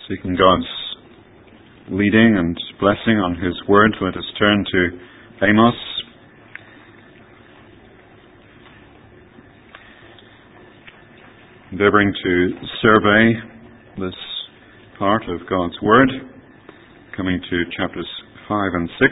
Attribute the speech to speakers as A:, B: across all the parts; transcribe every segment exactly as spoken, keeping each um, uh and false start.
A: Seeking God's leading and blessing on His Word, let us turn to Amos. Endeavouring to survey this part of God's Word, coming to chapters five and six.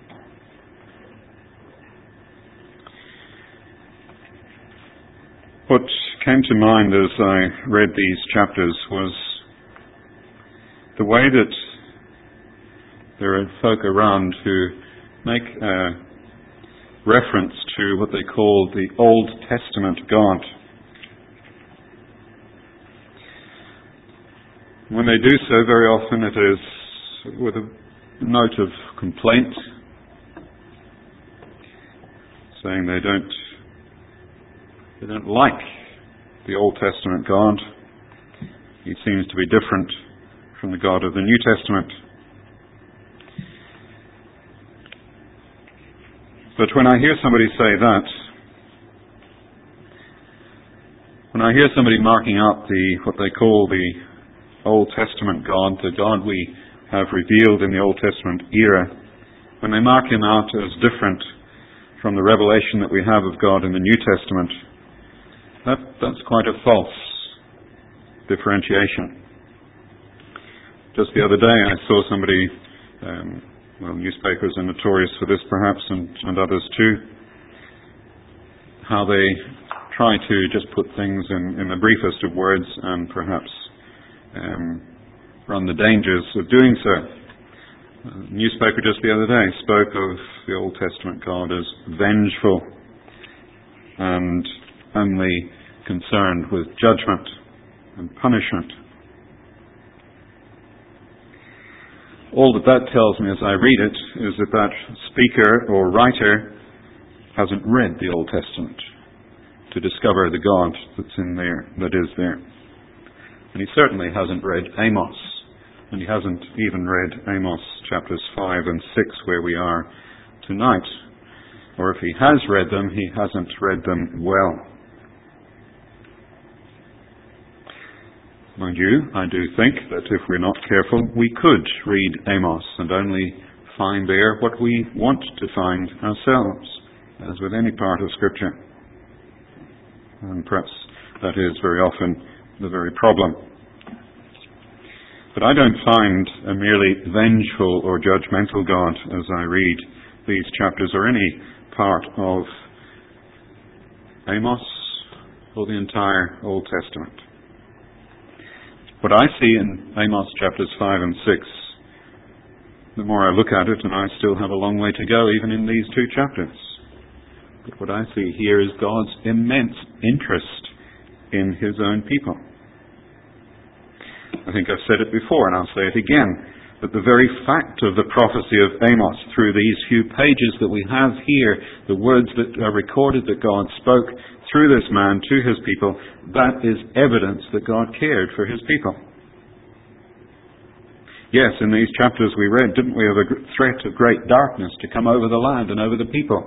A: What came to mind as I read these chapters was the way that there are folk around who make a reference to what they call the Old Testament God. When they do so, very often it is with a note of complaint, saying they don't they don't like the Old Testament God. He seems to be different from the God of the New Testament. But when I hear somebody say that, when I hear somebody marking up the what they call the Old Testament God, the God we have revealed in the Old Testament era, when they mark him out as different from the revelation that we have of God in the New Testament, that, that's quite a false differentiation. Just the other day I saw somebody, um, well, newspapers are notorious for this perhaps, and, and others too, how they try to just put things in, in the briefest of words and perhaps um, run the dangers of doing so. A newspaper just the other day spoke of the Old Testament God as vengeful and only concerned with judgment and punishment. All that that tells me as I read it is that that speaker or writer hasn't read the Old Testament to discover the God that's in there, that is there. And he certainly hasn't read Amos. And he hasn't even read Amos chapters five and six where we are tonight. Or if he has read them, he hasn't read them well. Mind you, I do think that if we're not careful, we could read Amos and only find there what we want to find ourselves, as with any part of Scripture. And perhaps that is very often the very problem. But I don't find a merely vengeful or judgmental God as I read these chapters or any part of Amos or the entire Old Testament. What I see in Amos chapters five and six, the more I look at it, and I still have a long way to go even in these two chapters, but what I see here is God's immense interest in His own people. I think I've said it before, and I'll say it again, that the very fact of the prophecy of Amos, through these few pages that we have here, the words that are recorded that God spoke through this man to His people, that is evidence that God cared for His people. Yes, in these chapters we read, didn't we, of a threat of great darkness to come over the land and over the people.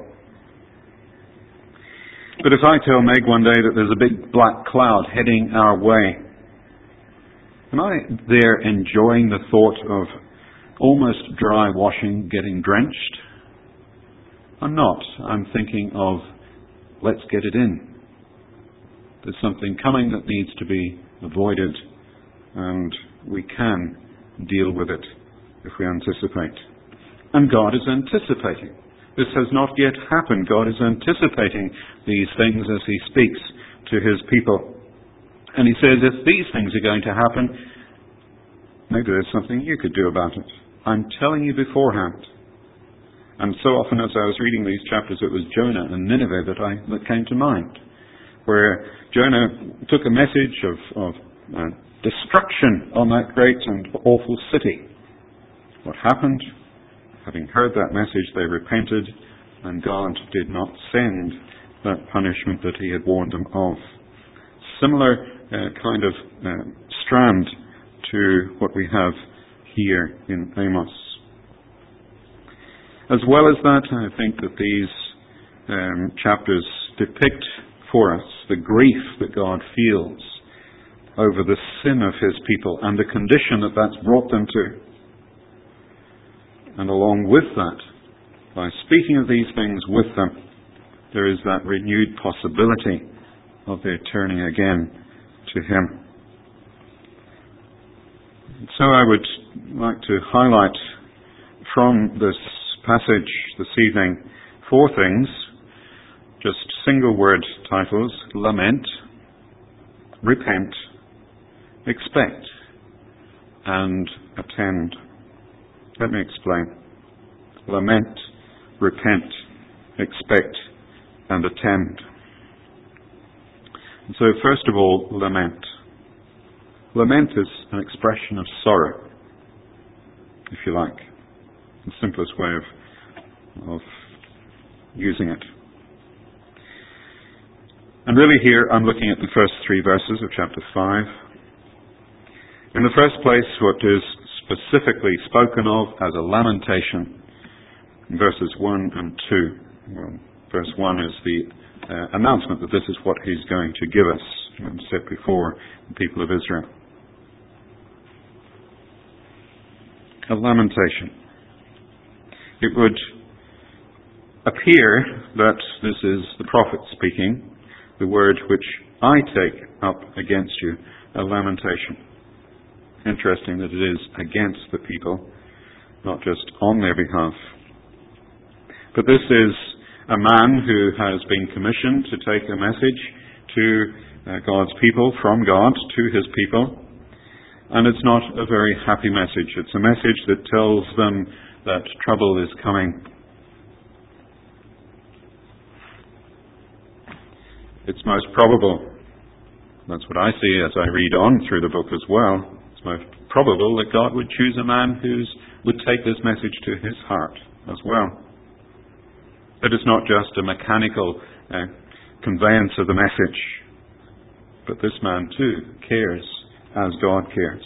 A: But if I tell Meg one day that there's a big black cloud heading our way, am I there enjoying the thought of almost dry washing getting drenched? I'm not. I'm thinking of, let's get it in. There's something coming that needs to be avoided, and we can deal with it if we anticipate. And God is anticipating. This has not yet happened. God is anticipating these things as He speaks to His people. And He says, if these things are going to happen, maybe there's something you could do about it. I'm telling you beforehand. And so often as I was reading these chapters, it was Jonah and Nineveh that I that came to mind, where Jonah took a message of, of uh, destruction on that great and awful city. What happened? Having heard that message, they repented, and God did not send that punishment that He had warned them of. Similar uh, kind of uh, strand to what we have here in Amos. As well as that, I think that these um, chapters depict for us the grief that God feels over the sin of his people and the condition that that's brought them to. And along with that, by speaking of these things with them, there is that renewed possibility of their turning again to him. So I would like to highlight from this passage this evening four things, just single word titles: lament, repent, expect, and attend. Let me explain. Lament, repent, expect, and attend. And so first of all, lament. Lament is an expression of sorrow, if you like. The simplest way of, of using it. And really here I'm looking at the first three verses of chapter five. In the first place, what is specifically spoken of as a lamentation in verses one and two. Well, verse one is the uh, announcement that this is what he's going to give us, and set before the people of Israel. A lamentation. It would appear that this is the prophet speaking, the word which I take up against you, a lamentation. Interesting that it is against the people, not just on their behalf. But this is a man who has been commissioned to take a message to uh, God's people, from God to his people. And it's not a very happy message. It's a message that tells them that trouble is coming. It's most probable, that's what I see as I read on through the book as well, it's most probable that God would choose a man who would take this message to his heart as well. That it's not just a mechanical uh, conveyance of the message, but this man too cares as God cares.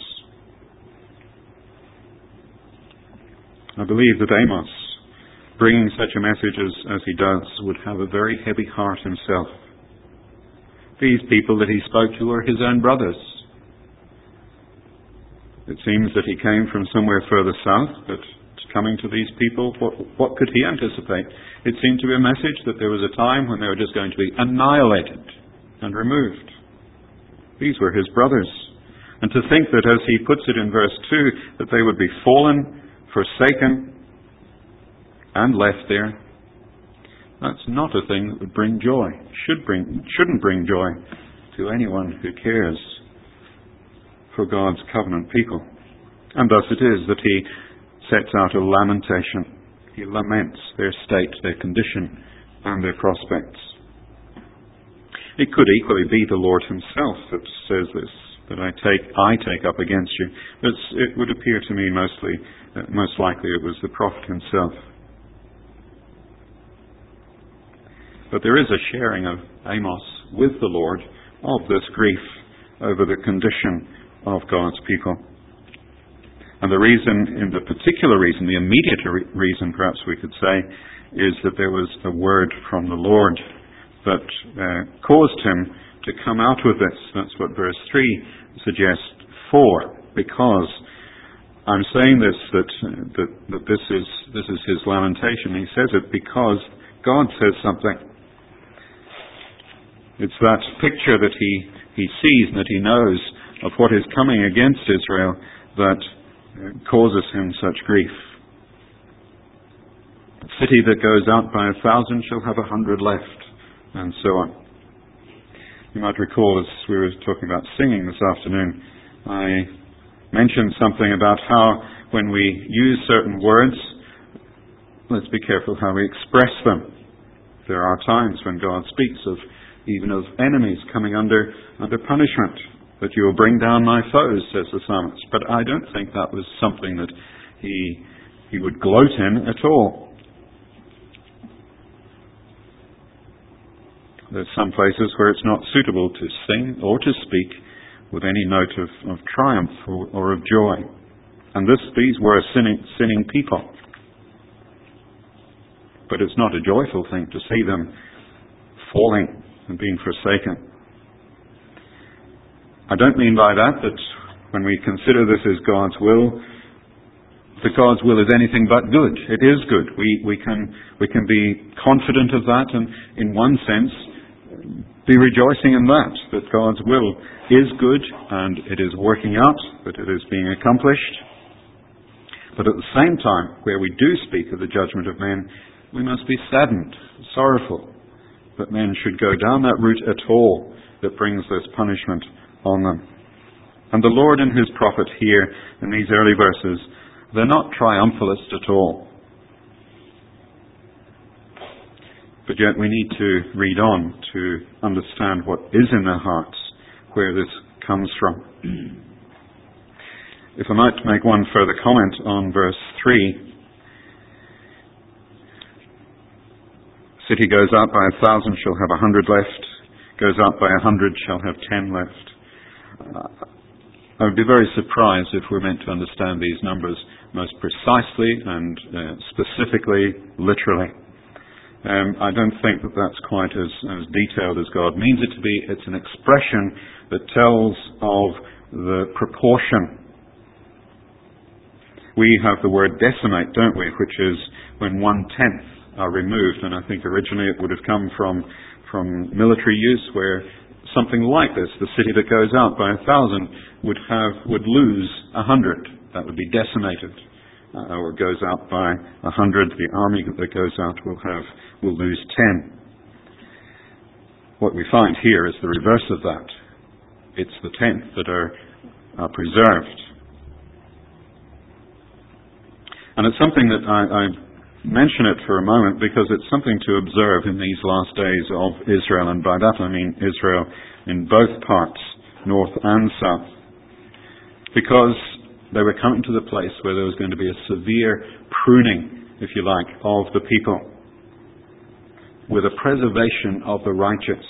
A: I believe that Amos, bringing such a message as, as he does, would have a very heavy heart himself. These people that he spoke to were his own brothers. It seems that he came from somewhere further south, but coming to these people, what, what could he anticipate? It seemed to be a message that there was a time when they were just going to be annihilated and removed. These were his brothers. And to think that, as he puts it in verse two, that they would be fallen, forsaken, and left there, that's not a thing that would bring joy, should bring, shouldn't bring joy to anyone who cares for God's covenant people. And thus it is that he sets out a lamentation. He laments their state, their condition, and their prospects. It could equally be the Lord himself that says this, that I take I take up against you. But it would appear to me mostly, uh, most likely it was the prophet himself. But there is a sharing of Amos with the Lord of this grief over the condition of God's people. And the reason, in the particular reason, the immediate re- reason perhaps we could say, is that there was a word from the Lord that uh, caused him to come out with this. That's what verse three suggests. For, because, I'm saying this, that, that, that this is, this is his lamentation. He says it because God says something. It's that picture that he, he sees and that he knows of what is coming against Israel that causes him such grief. A city that goes out by a thousand shall have a hundred left, and so on. You might recall, as we were talking about singing this afternoon, I mentioned something about how when we use certain words, let's be careful how we express them. There are times when God speaks of even of enemies coming under under punishment, that you will bring down my foes, says the psalmist. But I don't think that was something that he he would gloat in at all. There's some places where it's not suitable to sing or to speak with any note of, of triumph or, or of joy. And this these were sinning, sinning people. But it's not a joyful thing to see them falling and being forsaken. I don't mean by that that when we consider this as God's will, that God's will is anything but good. It is good. We, we can, we can be confident of that and, in one sense, be rejoicing in that, that God's will is good and it is working out, that it is being accomplished. But at the same time, where we do speak of the judgment of men, we must be saddened, sorrowful, that men should go down that route at all that brings this punishment on them. And the Lord and his prophet here in these early verses, they're not triumphalist at all. But yet we need to read on to understand what is in their hearts, where this comes from. If I might make one further comment on verse three. City goes out by a thousand, shall have a hundred left. Goes out by a hundred, shall have ten left. Uh, I would be very surprised if we're meant to understand these numbers most precisely and uh, specifically, literally. Um, I don't think that that's quite as, as detailed as God means it to be. It's an expression that tells of the proportion. We have the word decimate, don't we, which is when one-tenth are removed. And I think originally it would have come from, from military use, where something like this, the city that goes out by a thousand, would have would lose a hundred. That would be decimated. Uh, or goes out by a hundred, the army that goes out will have will lose ten. What we find here is the reverse of that. It's the tenth that are, are preserved. And it's something that I, I mention it for a moment because it's something to observe in these last days of Israel, and by that I mean Israel in both parts, north and south. Because they were coming to the place where there was going to be a severe pruning, if you like, of the people, with a preservation of the righteous.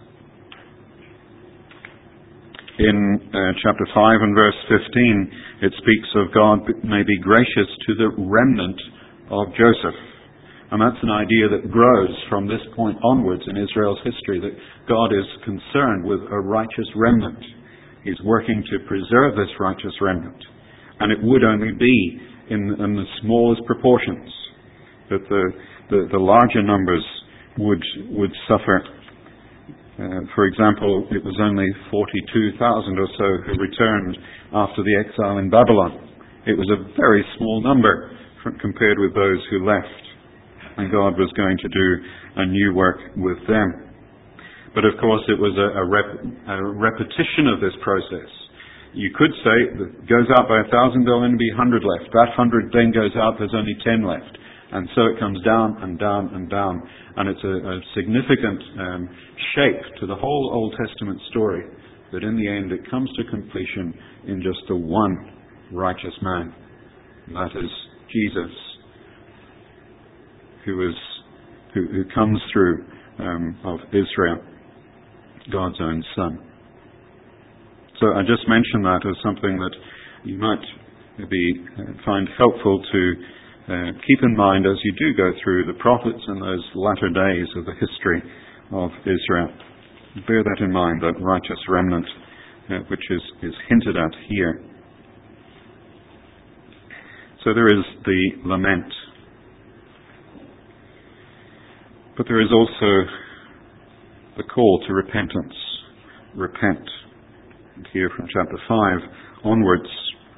A: In uh, chapter five and verse fifteen, it speaks of God may be gracious to the remnant of Joseph. And that's an idea that grows from this point onwards in Israel's history, that God is concerned with a righteous remnant. He's working to preserve this righteous remnant. And it would only be in, in the smallest proportions that the, the, the larger numbers would would suffer. Uh, for example, it was only forty-two thousand or so who returned after the exile in Babylon. It was a very small number compared with those who left. And God was going to do a new work with them. But of course it was a, a, rep, a repetition of this process. You could say that it goes out by a thousand, there'll only be a hundred left. That hundred then goes out, there's only ten left. And so it comes down and down and down. And it's a, a significant um, shape to the whole Old Testament story, that in the end it comes to completion in just the one righteous man. That is Jesus, who is who, who comes through um, of Israel, God's own Son. So I just mention that as something that you might maybe find helpful to uh, keep in mind as you do go through the prophets and those latter days of the history of Israel. Bear that in mind, that righteous remnant uh, which is, is hinted at here. So there is the lament. But there is also the call to repentance. Repent. And here from chapter five onwards.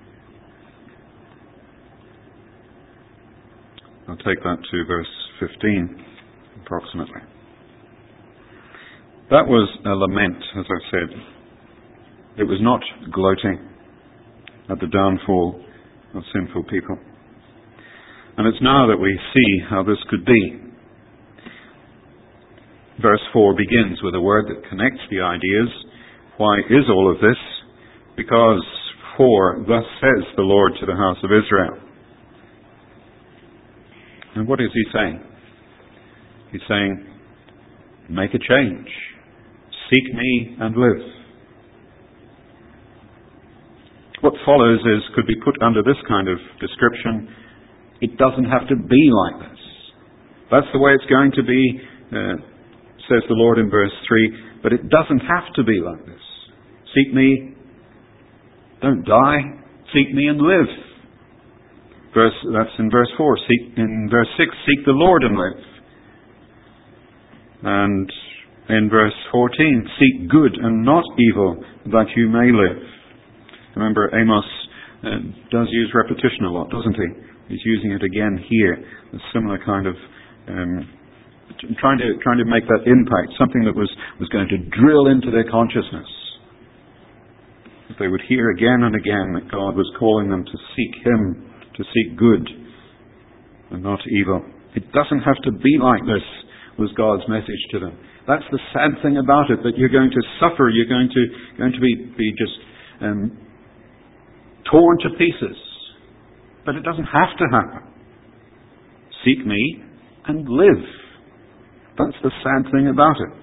A: I'll take that to verse fifteen, approximately. That was a lament, as I said. It was not gloating at the downfall of sinful people. And it's now that we see how this could be. Verse four begins with a word that connects the ideas. Why is all of this? Because, for thus says the Lord to the house of Israel. And what is he saying? He's saying, make a change. Seek me and live. What follows is, could be put under this kind of description. It doesn't have to be like this. That's the way it's going to be, uh, says the Lord in verse three, but it doesn't have to be like this. Seek me Don't die. Seek me and live. Verse, that's in verse four. Seek, in verse six, seek the Lord and live. And in verse fourteen, seek good and not evil, that you may live. Remember, Amos uh, does use repetition a lot, doesn't he? He's using it again here. A similar kind of um, trying to trying to make that impact, something that was, was going to drill into their consciousness. That they would hear again and again that God was calling them to seek Him, to seek good and not evil. It doesn't have to be like this, was God's message to them. That's the sad thing about it, that you're going to suffer, you're going to going to be, be just um, torn to pieces. But it doesn't have to happen. Seek me and live. That's the sad thing about it.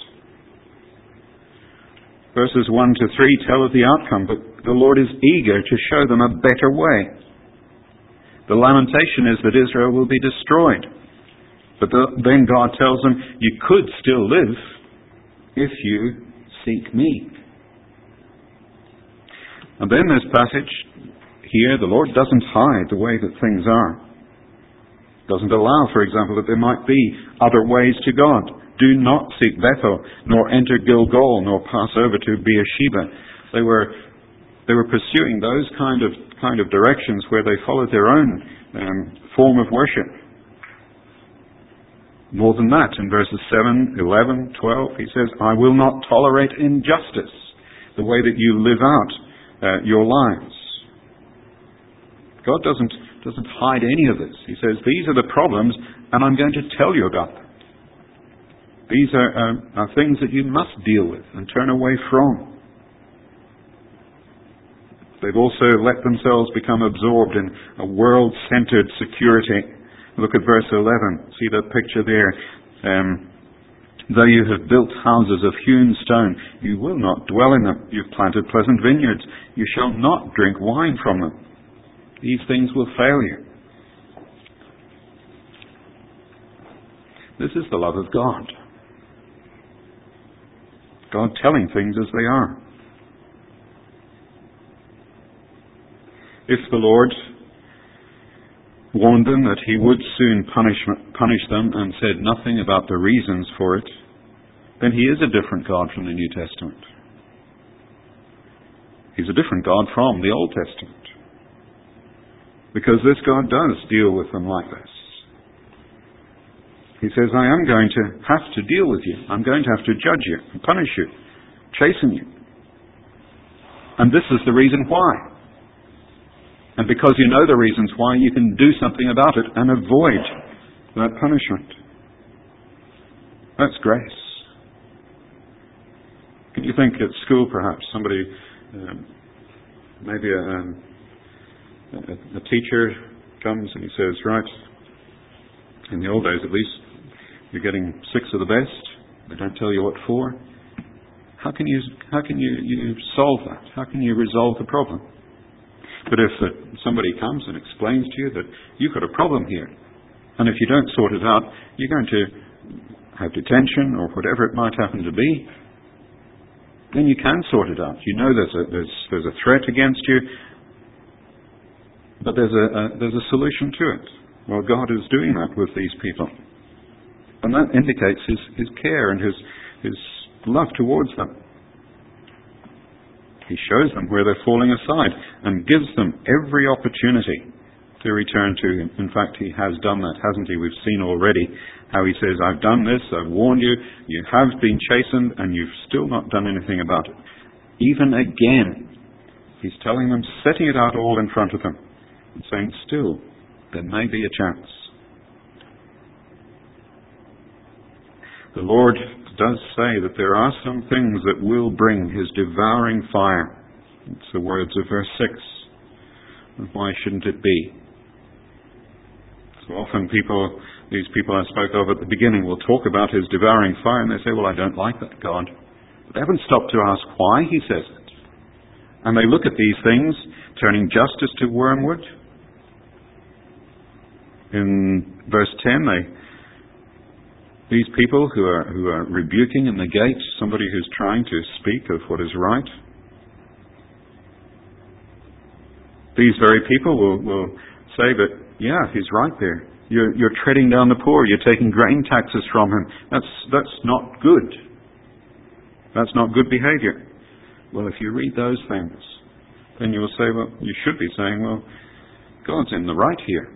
A: Verses one to three tell of the outcome, but the Lord is eager to show them a better way. The lamentation is that Israel will be destroyed. But the, then God tells them, you could still live if you seek me. And then this passage here, the Lord doesn't hide the way that things are. Doesn't allow, for example, that there might be other ways to God. Do not seek Bethel, nor enter Gilgal, nor pass over to Beersheba. They were they were pursuing those kind of kind of directions where they followed their own um, form of worship. More than that, in verses seven, eleven, twelve, he says, I will not tolerate injustice, the way that you live out uh, your lives. God doesn't doesn't hide any of this. He says, these are the problems, and I'm going to tell you about them. These are, uh, are things that you must deal with and turn away from. They've also let themselves become absorbed in a world-centered security. Look at verse eleven. See that picture there? Um, Though you have built houses of hewn stone, you will not dwell in them. You've planted pleasant vineyards. You shall not drink wine from them. These things will fail you. This is the love of God. God telling things as they are. If the Lord warned them that He would soon punish, punish them and said nothing about the reasons for it, then He is a different God from the New Testament. He's a different God from the Old Testament. Because this God does deal with them like this. He says, I am going to have to deal with you. I'm going to have to judge you and punish you, chasten you. And this is the reason why. And because you know the reasons why, you can do something about it and avoid that punishment. That's grace. Can you think at school, perhaps, somebody, um, maybe a, um, a, a teacher comes and he says, right, in the old days at least, you're getting six of the best. They don't tell you what for. How can you, how can you, you solve that? How can you resolve the problem? But if uh, somebody comes and explains to you that you've got a problem here, and if you don't sort it out, you're going to have detention or whatever it might happen to be, then you can sort it out. You know there's a, there's, there's a threat against you, but there's a, a, there's a solution to it. Well, God is doing that with these people. And that indicates His, his care and His, his love towards them. He shows them where they're falling aside and gives them every opportunity to return to Him. In fact, He has done that, hasn't He? We've seen already how He says, I've done this, I've warned you, you have been chastened, and you've still not done anything about it. Even again, He's telling them, setting it out all in front of them, and saying, still, there may be a chance. The Lord does say that there are some things that will bring His devouring fire. It's the words of verse six. And why shouldn't it be? So often people, these people I spoke of at the beginning, will talk about His devouring fire and they say, well, I don't like that God. But they haven't stopped to ask why He says it. And they look at these things, turning justice to wormwood. In verse ten, they These people who are who are rebuking in the gate somebody who's trying to speak of what is right, These very people will, will say, but yeah, he's right there. You're, you're treading down the poor. You're taking grain taxes from him. That's, that's not good. That's not good behavior. Well, if you read those things, then you will say, well, you should be saying, well, God's in the right here.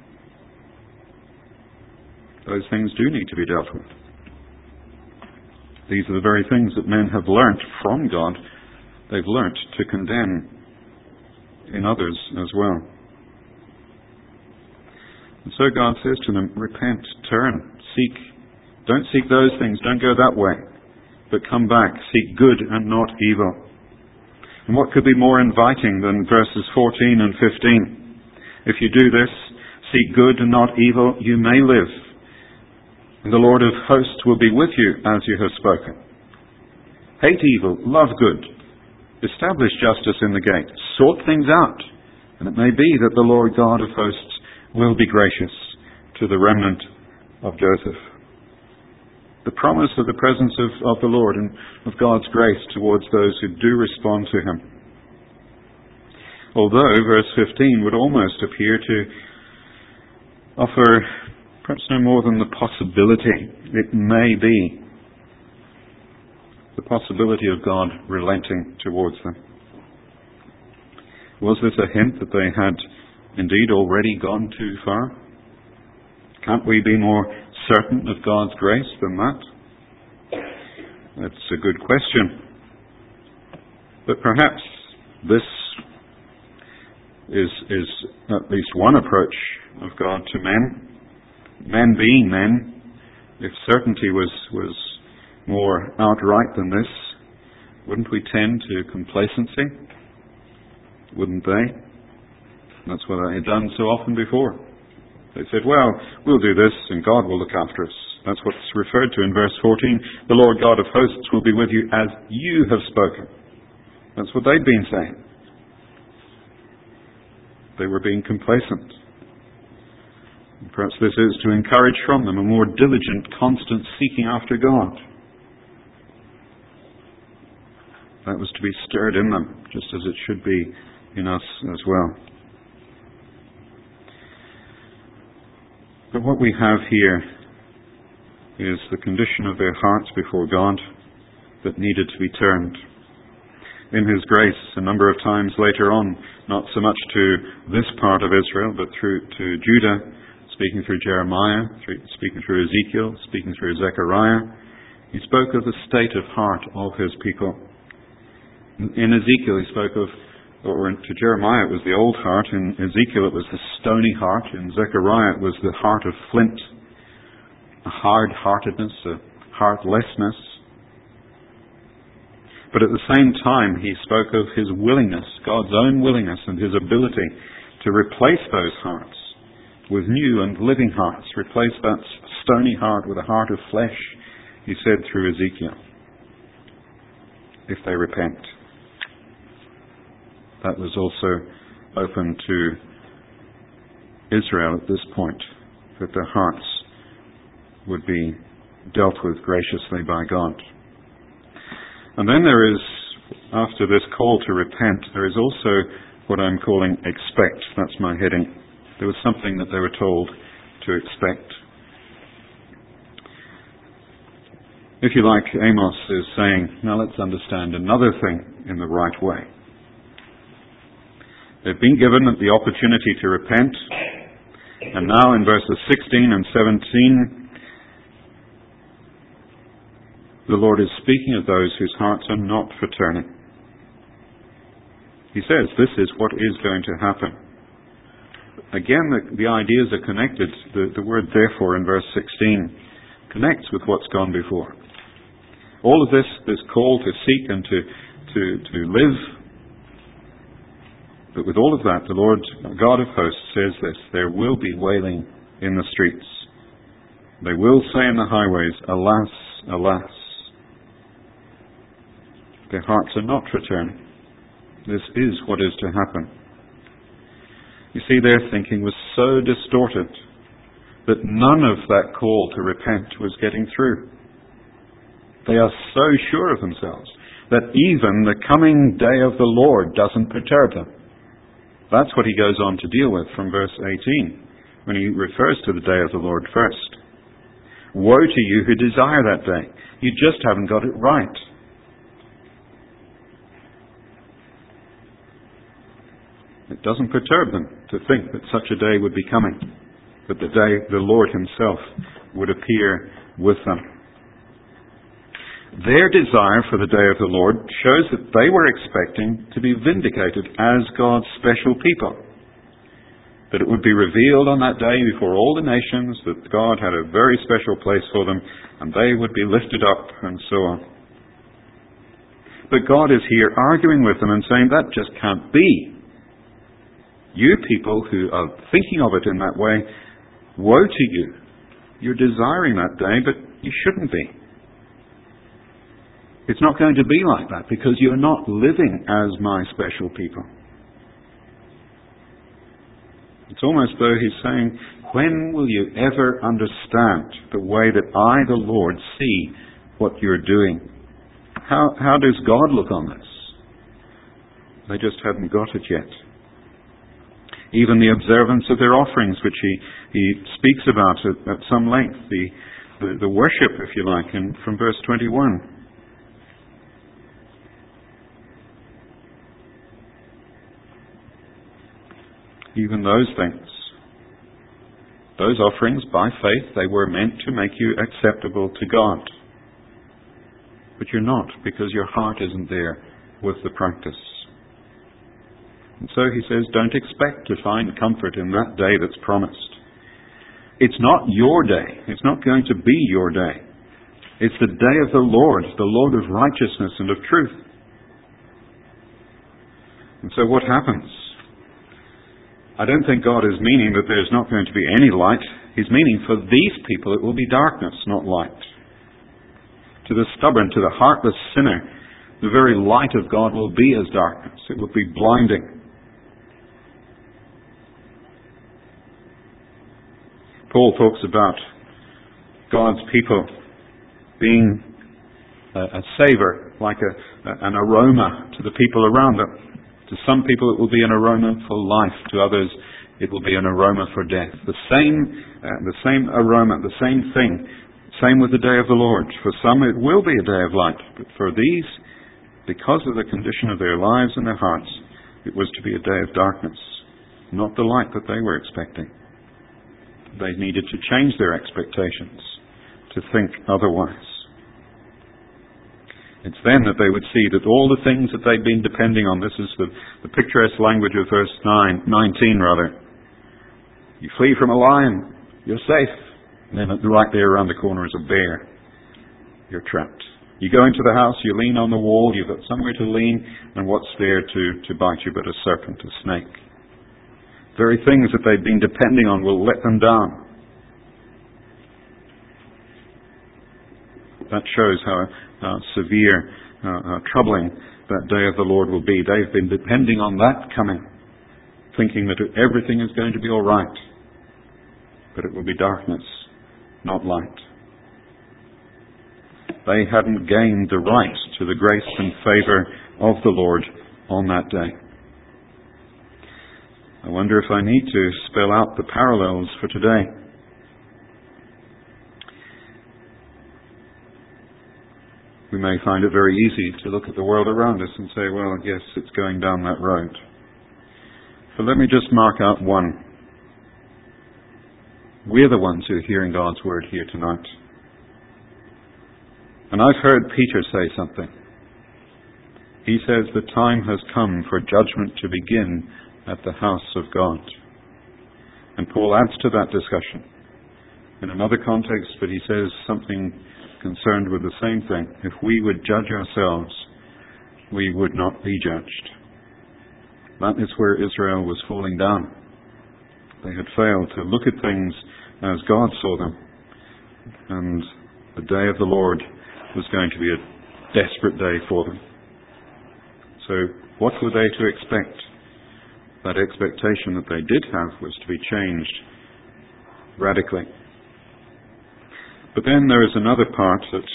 A: Those things do need to be dealt with. These are the very things that men have learnt from God. They've learnt to condemn in others as well. And so God says to them, repent, turn, seek. Don't seek those things. Don't go that way. But come back. Seek good and not evil. And what could be more inviting than verses fourteen and fifteen? If you do this, seek good and not evil, you may live. And the Lord of hosts will be with you as you have spoken. Hate evil, love good. Establish justice in the gate. Sort things out. And it may be that the Lord God of hosts will be gracious to the remnant of Joseph. The promise of the presence of, of the Lord and of God's grace towards those who do respond to Him. Although verse fifteen would almost appear to offer perhaps no more than the possibility, it may be, the possibility of God relenting towards them. Was this a hint that they had indeed already gone too far? Can't we be more certain of God's grace than that? That's a good question. But perhaps this is, is at least one approach of God to men. Men being men, if certainty was, was more outright than this, wouldn't we tend to complacency? Wouldn't they? That's what they had done so often before. They said, well, we'll do this and God will look after us. That's what's referred to in verse fourteen. The Lord God of hosts will be with you as you have spoken. That's what they'd been saying. They were being complacent. And perhaps this is to encourage from them a more diligent, constant seeking after God. That was to be stirred in them, just as it should be in us as well. But what we have here is the condition of their hearts before God that needed to be turned. In His grace, a number of times later on, not so much to this part of Israel, but through to Judah, speaking through Jeremiah, through, speaking through Ezekiel, speaking through Zechariah, He spoke of the state of heart of His people. In Ezekiel, He spoke of, or to Jeremiah it was the old heart, in Ezekiel it was the stony heart, in Zechariah it was the heart of flint, a hard-heartedness, a heartlessness. But at the same time, He spoke of His willingness, God's own willingness and His ability to replace those hearts with new and living hearts. Replace that stony heart with a heart of flesh, He said through Ezekiel, if they repent. That was also open to Israel at this point, that their hearts would be dealt with graciously by God. And then there is, after this call to repent, there is also what I'm calling expect. That's my heading. There was something that they were told to expect. If you like, Amos is saying, now let's understand another thing in the right way. They've been given the opportunity to repent, and now in verses sixteen and seventeen, the Lord is speaking of those whose hearts are not for turning. He says this is what is going to happen. Again, the, the ideas are connected. The, the word therefore in verse sixteen connects with what's gone before. All of this, this call to seek and to, to, to live. But with all of that, the Lord God of hosts says this, there will be wailing in the streets. They will say in the highways, alas, alas. Their hearts are not returning. This is what is to happen. You see, their thinking was so distorted that none of that call to repent was getting through. They are so sure of themselves that even the coming day of the Lord doesn't perturb them. That's what he goes on to deal with from verse eighteen, when he refers to the day of the Lord first. Woe to you who desire that day. You just haven't got it right. It doesn't perturb them to think that such a day would be coming, that the day the Lord himself would appear with them. Their desire for the day of the Lord shows that they were expecting to be vindicated as God's special people. That it would be revealed on that day before all the nations that God had a very special place for them, and they would be lifted up, and so on. But God is here arguing with them and saying that just can't be. You people who are thinking of it in that way, woe to you. You're desiring that day, but you shouldn't be. It's not going to be like that because you're not living as my special people. It's almost though he's saying, when will you ever understand the way that I, the Lord, see what you're doing? How, how does God look on this? They just haven't got it yet. Even the observance of their offerings, which he, he speaks about at, at some length, the, the, the worship, if you like, in, from verse twenty-one. Even those things, those offerings, by faith, they were meant to make you acceptable to God. But you're not, because your heart isn't there with the practice. And so he says, don't expect to find comfort in that day that's promised. It's not your day. It's not going to be your day. It's the day of the Lord, the Lord of righteousness and of truth. And so what happens? I don't think God is meaning that there's not going to be any light. He's meaning for these people it will be darkness, not light. To the stubborn, to the heartless sinner, the very light of God will be as darkness. It will be blinding. Paul talks about God's people being a, a savour, like a, a, an aroma to the people around them. To some people it will be an aroma for life. To others it will be an aroma for death. The same, uh, the same aroma, the same thing. Same with the day of the Lord. For some it will be a day of light. But for these, because of the condition of their lives and their hearts, it was to be a day of darkness. Not the light that they were expecting. They needed to change their expectations, to think otherwise. It's then that they would see that all the things that they'd been depending on, this is the, the picturesque language of verse nine, nineteen rather. You flee from a lion, you're safe. And then right there around the corner is a bear. You're trapped. You go into the house, you lean on the wall, you've got somewhere to lean, and what's there to, to bite you but a serpent, a snake? Very things that they've been depending on will let them down. That shows how uh, severe, uh, uh, troubling that day of the Lord will be. They've been depending on that coming, thinking that everything is going to be all right. But it will be darkness, not light. They hadn't gained the right to the grace and favour of the Lord on that day. I wonder if I need to spell out the parallels for today. We may find it very easy to look at the world around us and say, well, yes, it's going down that road. But let me just mark out one. We're the ones who are hearing God's word here tonight. And I've heard Peter say something. He says the time has come for judgment to begin at the house of God. And Paul adds to that discussion in another context, but he says something concerned with the same thing. If we would judge ourselves, we would not be judged. That is where Israel was falling down. They had failed to look at things as God saw them. And the day of the Lord was going to be a desperate day for them. So what were they to expect? That expectation that they did have was to be changed radically. But then there is another part that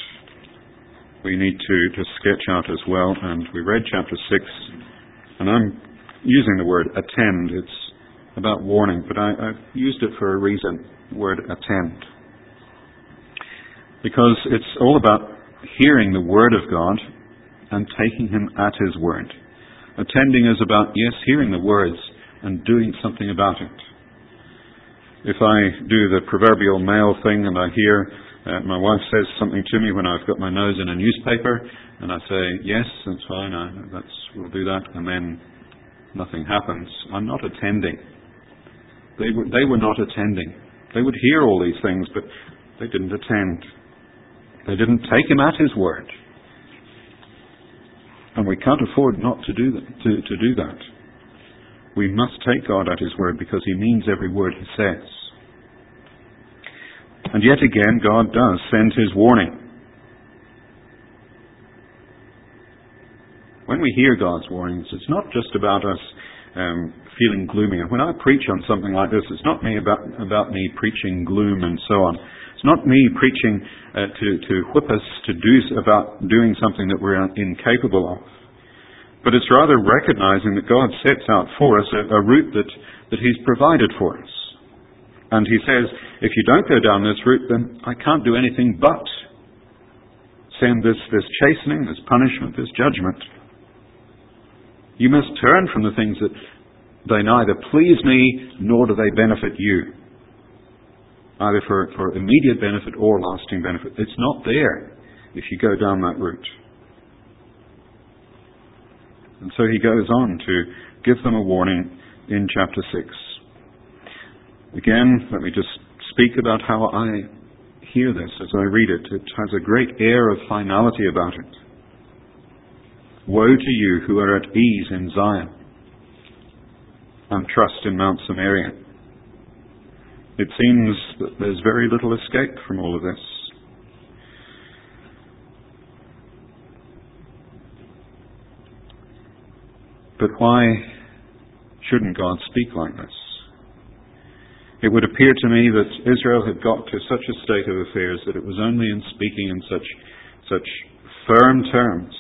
A: we need to, to sketch out as well. And we read chapter six. And I'm using the word attend. It's about warning, but I, I've used it for a reason, the word attend. Because it's all about hearing the Word of God and taking Him at His word. Attending is about, yes, hearing the words and doing something about it. If I do the proverbial male thing and I hear uh, my wife says something to me when I've got my nose in a newspaper, and I say, yes, that's fine, I, that's, we'll do that, and then nothing happens, I'm not attending. They were, they were not attending. They would hear all these things, but they didn't attend. They didn't take Him at His word. And we can't afford not to do that. To, to do that. We must take God at His word because He means every word He says. And yet again, God does send His warning. When we hear God's warnings, it's not just about us um, feeling gloomy. And when I preach on something like this, it's not me about, about me preaching gloom and so on. It's not me preaching uh, to, to whip us to do about doing something that we're incapable of. But it's rather recognizing that God sets out for us a, a route that, that He's provided for us. And He says, if you don't go down this route, then I can't do anything but send this, this chastening, this punishment, this judgment. You must turn from the things that they neither please me nor do they benefit you. Either for, for immediate benefit or lasting benefit. It's not there if you go down that route. And so He goes on to give them a warning in chapter six. Again, let me just speak about how I hear this as I read it. It has a great air of finality about it. Woe to you who are at ease in Zion and trust in Mount Samaria. It seems that there's very little escape from all of this. But why shouldn't God speak like this? It would appear to me that Israel had got to such a state of affairs that it was only in speaking in such, such firm terms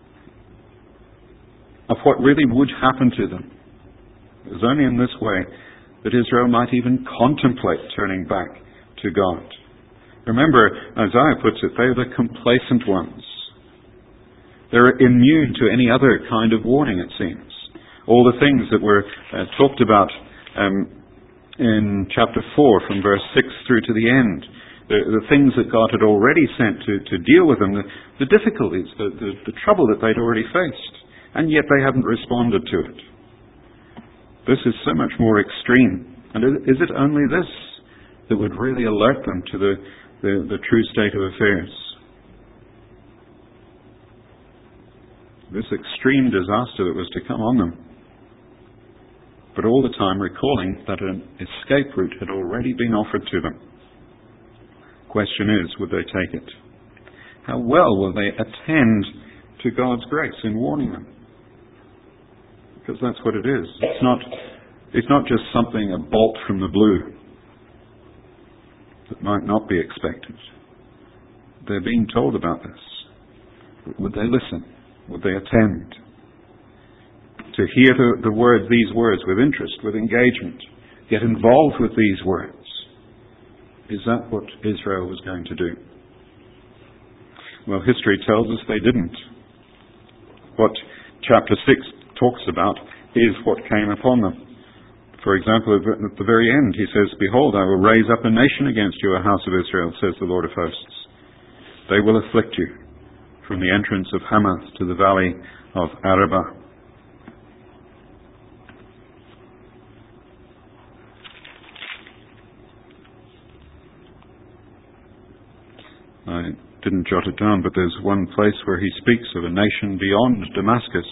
A: of what really would happen to them. It was only in this way that Israel might even contemplate turning back to God. Remember, Isaiah puts it, they are the complacent ones. They're immune to any other kind of warning, it seems. All the things that were uh, talked about um, in chapter four, from verse six through to the end, the, the things that God had already sent to, to deal with them, the, the difficulties, the, the, the trouble that they'd already faced, and yet they haven't responded to it. This is so much more extreme. And is it only this that would really alert them to the, the, the true state of affairs? This extreme disaster that was to come on them. But all the time recalling that an escape route had already been offered to them. Question is, would they take it? How well will they attend to God's grace in warning them? Because that's what it is. It's not, it's not just something, a bolt from the blue that might not be expected. They're being told about this. Would they listen? Would they attend? To hear the, the word, these words with interest, with engagement, get involved with these words. Is that what Israel was going to do? Well, history tells us they didn't. What chapter six talks about is what came upon them. For example, at the very end, he says, behold, I will raise up a nation against you, a house of Israel, says the Lord of hosts. They will afflict you from the entrance of Hamath to the valley of Arabah. I didn't jot it down, but there's one place where he speaks of a nation beyond Damascus.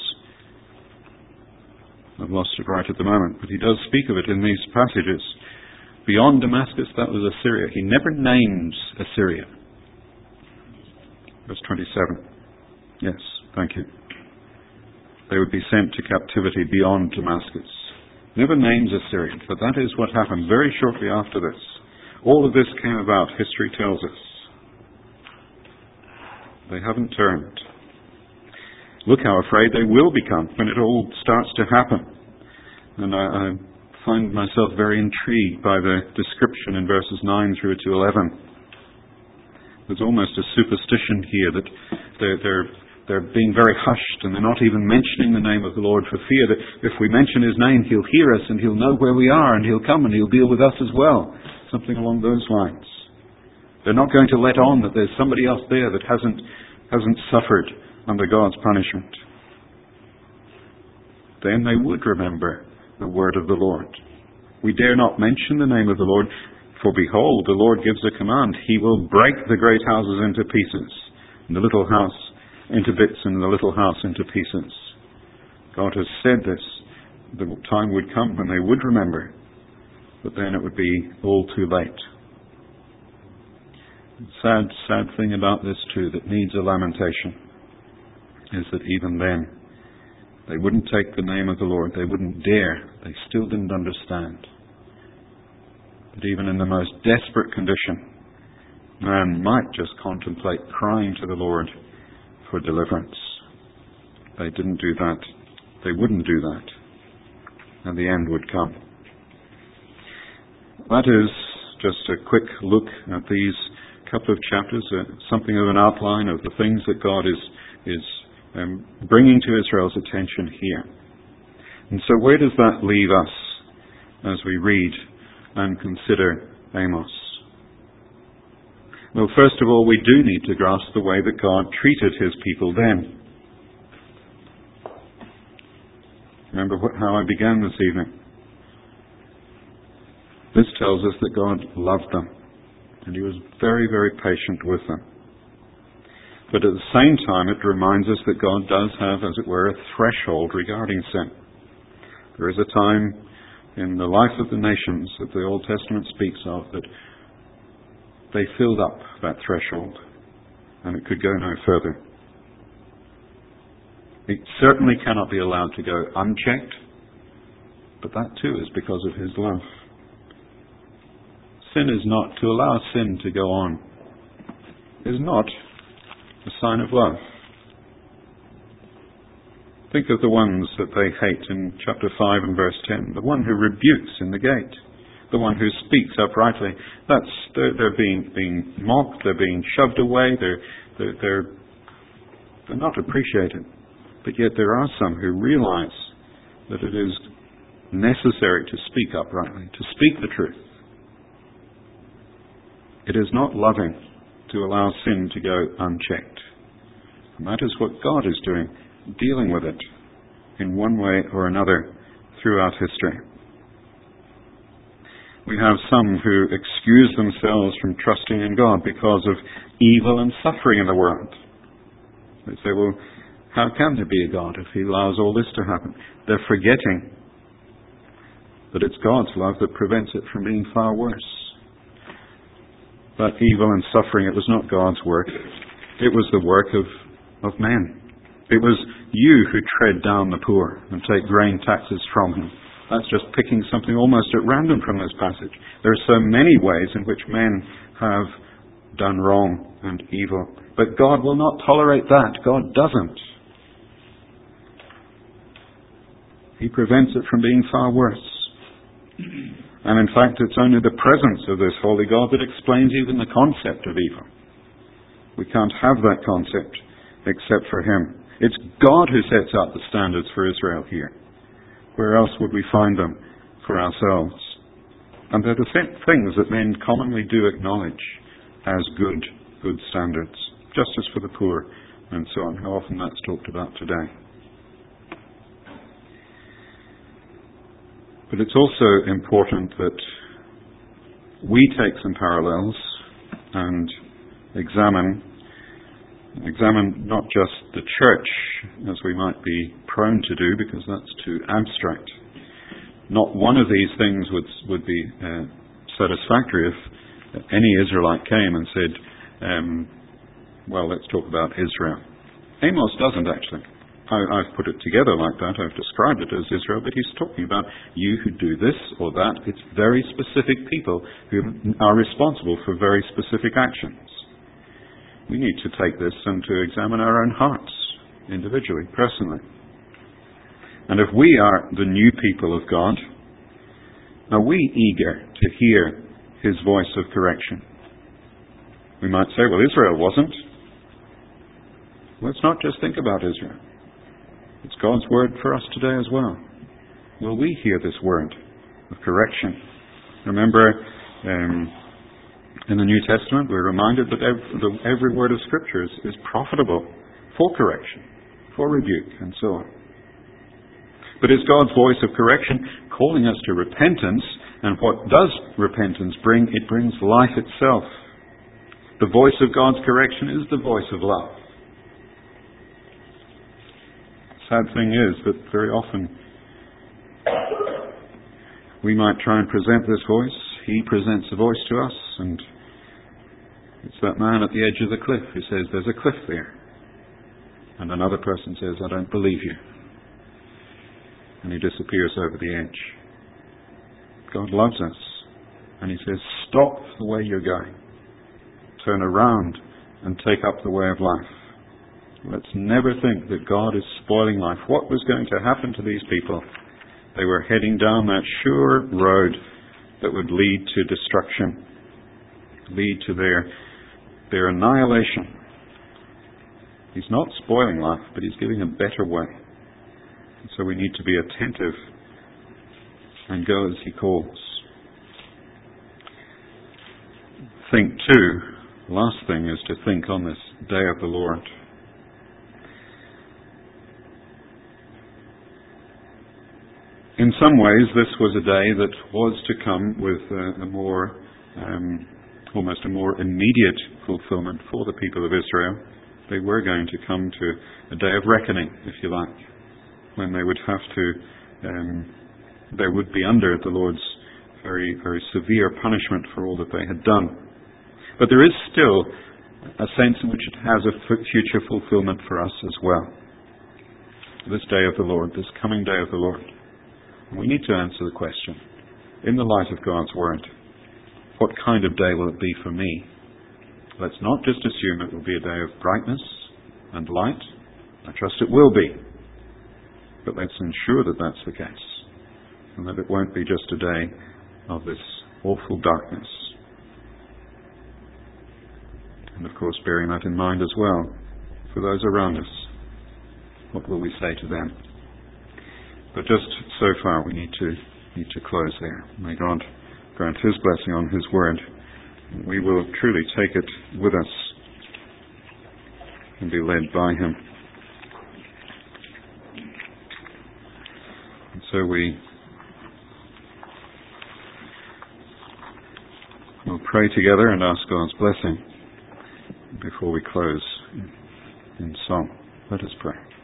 A: I've lost it right at the moment, but he does speak of it in these passages. Beyond Damascus, that was Assyria. He never names Assyria. Verse twenty-seven. Yes, thank you. They would be sent to captivity beyond Damascus. Never names Assyria, but that is what happened very shortly after this. All of this came about, history tells us. They haven't turned. Look how afraid they will become when it all starts to happen. And I, I find myself very intrigued by the description in verses nine through to eleven. There's almost a superstition here that they're, they're, they're being very hushed and they're not even mentioning the name of the Lord for fear that if we mention His name, He'll hear us and He'll know where we are and He'll come and He'll deal with us as well. Something along those lines. They're not going to let on that there's somebody else there that hasn't, hasn't suffered under God's punishment. Then they would remember the word of the Lord. We dare not mention the name of the Lord, for behold, the Lord gives a command. He will break the great houses into pieces, and the little house into bits, and the little house into pieces. God has said this. The time would come when they would remember, but then it would be all too late. The sad, sad thing about this too, that needs a lamentation, is that even then, they wouldn't take the name of the Lord. They wouldn't dare. They still didn't understand. But even in the most desperate condition, man might just contemplate crying to the Lord for deliverance. They didn't do that. They wouldn't do that. And the end would come. That is just a quick look at these couple of chapters, uh, something of an outline of the things that God is is um, bringing to Israel's attention here. And so where does that leave us as we read and consider Amos? Well, first of all, we do need to grasp the way that God treated His people then. Remember what, how I began this evening. This tells us that God loved them, and He was very, very patient with them. But at the same time, it reminds us that God does have, as it were, a threshold regarding sin. There is a time in the life of the nations that the Old Testament speaks of that they filled up that threshold, and it could go no further. It certainly cannot be allowed to go unchecked, but that too is because of His love. Sin is not, to allow sin to go on, is not a sign of love. Think of the ones that they hate in chapter five and verse ten. The one who rebukes in the gate. The one who speaks uprightly. That's, they're, they're being, being mocked, they're being shoved away, they're, they're, they're, they're not appreciated. But yet there are some who realize that it is necessary to speak uprightly, to speak the truth. It is not loving to allow sin to go unchecked. And that is what God is doing, dealing with it in one way or another throughout history. We have some who excuse themselves from trusting in God because of evil and suffering in the world. They say, well, how can there be a God if He allows all this to happen? They're forgetting that it's God's love that prevents it from being far worse. That evil and suffering, it was not God's work. It was the work of, of men. It was you who tread down the poor and take grain taxes from him. That's just picking something almost at random from this passage. There are so many ways in which men have done wrong and evil. But God will not tolerate that. God doesn't. He prevents it from being far worse. And in fact, it's only the presence of this holy God that explains even the concept of evil. We can't have that concept except for Him. It's God who sets out the standards for Israel here. Where else would we find them for ourselves? And they're the things that men commonly do acknowledge as good, good standards. Justice for the poor, and so on. How often that's talked about today. But it's also important that we take some parallels and examine, examine not just the church, as we might be prone to do, because that's too abstract. Not one of these things would, would be uh, satisfactory if any Israelite came and said, um, well, let's talk about Israel. Amos doesn't actually. I've put it together like that. I've described it as Israel, but he's talking about you who do this or that. It's very specific people who are responsible for very specific actions. We need to take this and to examine our own hearts, individually, personally. And if we are the new people of God, are we eager to hear his voice of correction? We might say, well, Israel wasn't. Let's not just think about Israel. It's God's word for us today as well. Will we hear this word of correction? Remember, um, in the New Testament, we're reminded that every, the, every word of Scripture is, is profitable for correction, for rebuke, and so on. But it's God's voice of correction calling us to repentance, and what does repentance bring? It brings life itself. The voice of God's correction is the voice of love. Sad thing is that very often we might try and present this voice. He presents a voice to us, and it's that man at the edge of the cliff who says, there's a cliff there. And another person says, I don't believe you. And he disappears over the edge. God loves us. And he says, stop the way you're going. Turn around and take up the way of life. Let's never think that God is spoiling life. What was going to happen to these people? They were heading down that sure road that would lead to destruction, lead to their, their annihilation. He's not spoiling life, but he's giving a better way. And so we need to be attentive and go as he calls. Think too, the last thing is to think on this day of the Lord. In some ways, this was a day that was to come with a, a more, um, almost a more immediate fulfillment for the people of Israel. They were going to come to a day of reckoning, if you like, when they would have to, um, they would be under the Lord's very, very severe punishment for all that they had done. But there is still a sense in which it has a future fulfillment for us as well. This day of the Lord, this coming day of the Lord. We need to answer the question, in the light of God's Word, what kind of day will it be for me? Let's not just assume it will be a day of brightness and light. I trust it will be. But let's ensure that that's the case, and that it won't be just a day of this awful darkness. And of course, bearing that in mind as well, for those around us, what will we say to them? But just so far, we need to need to close there. May God grant his blessing on his word. We will truly take it with us and be led by him. And so we will pray together and ask God's blessing before we close in song. Let us pray.